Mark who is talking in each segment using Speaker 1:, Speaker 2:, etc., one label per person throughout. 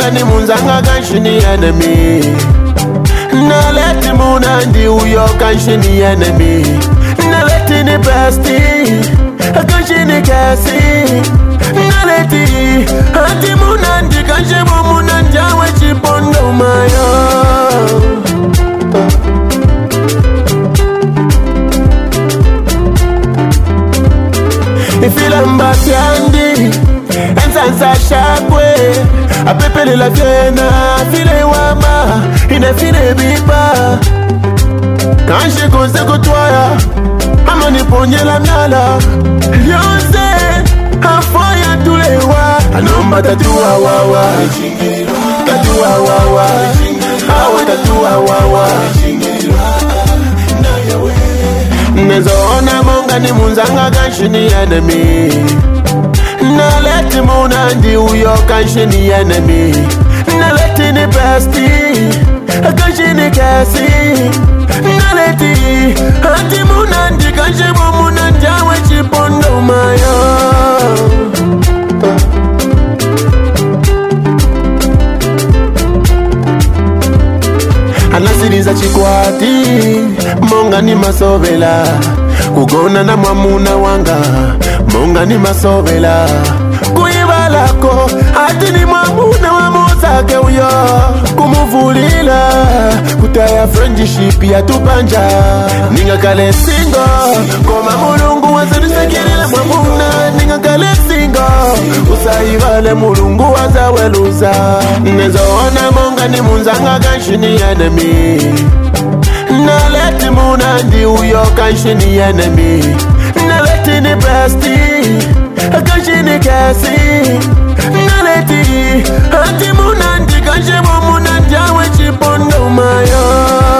Speaker 1: monga ni munzanga kanshini enemy. Na let him unandi uyo kanshini enemy. Na let ni bestie kanshini kasi. Na let ati munandi kanshimo munanja we chipondo mayo. Ifila mbati andi ensansa shakwe apepele la fiena file wama ine file bipa kanshi konse kutwaya amani ponye la miala yose afoya tulewa anomba tatua wawa tatua wawa awe tatua wawa nezoona monga ni munzanga kanshini enemy. Na let him unandi uyo kanshini enemy. Na let ni bestie kanshini kasi. Na let ati munandi kanshimo munanja we chipondo mayo. Anasiriza chikwati monga ni masobela. Kugona na mwamuna wanga monga ni masobela. Kuibalako ati ni mwamuna wa mozake uyo. Kumuvulila kutaya friendship ya tupanja. Ninga kale singo koma mulungu wazanisekirila mwamuna. Ninga kale singo usaibale mulungu wazaweluza. Nezoona monga ni munzanga kanshini enemy. Na let him unandi uyo kanshini enemy. Na let ni bestie kanshini kasi. Na let ati munandi kanshimo munanja we chipondo mayo.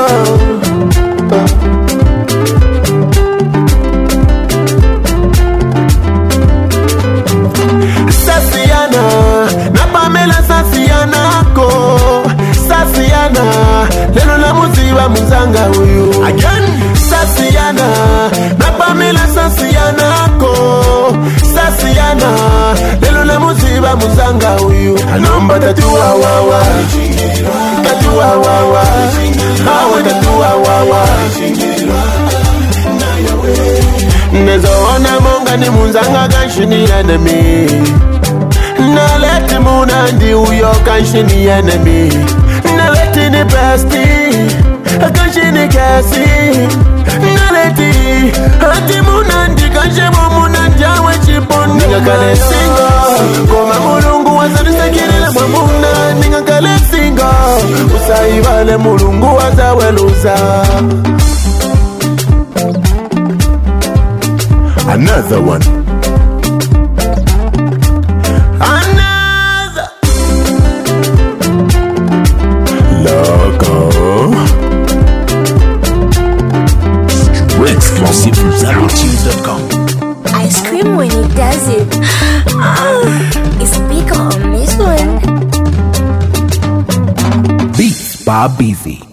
Speaker 1: Sasiana na Pamela Sasiana ko Sasiana lelo la muziba muzanga huyu again. Sasiana na Pamela Sasiana ko Sasiana lelo la muziba muzanga huyu anomba tatua wawa tatua wawa awe tatua wawa. Nezoona monga ni munzanga kanshini enemy. Na let him unandi uyo kanshini enemy. Na let ni bestie kanshini kasi. Na let ati munandi kanshimo munanja we chipondo. Ninga kale singo koma mulungu wazanisekirila mwamuna. Ninga kale singo usaibale mulungu wazaweluza. Another one. Another. Loco.
Speaker 2: Exclusive from ZaroTunes.com.
Speaker 3: I scream when he does it. It's big on this one.
Speaker 2: Beats by Beezy.